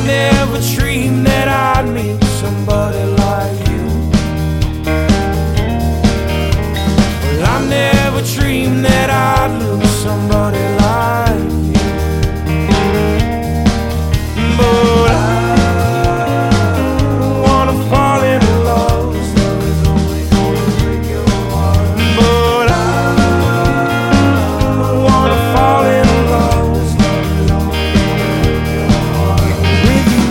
never dreamed that I'd meet somebody like you. Well, I never dreamed that I'd lose somebody like you. But I wanna fall in love. But I wanna fall in love with you.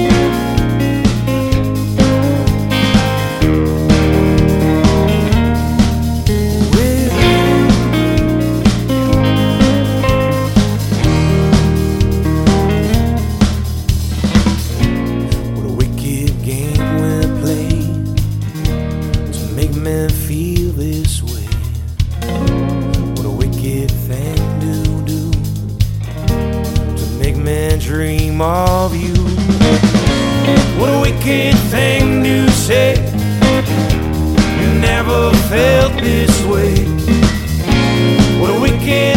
What a wicked game we play to make men feel this way. What a wicked thing to do to make men dream of you. What a wicked thing to say. You never felt this way. What a wicked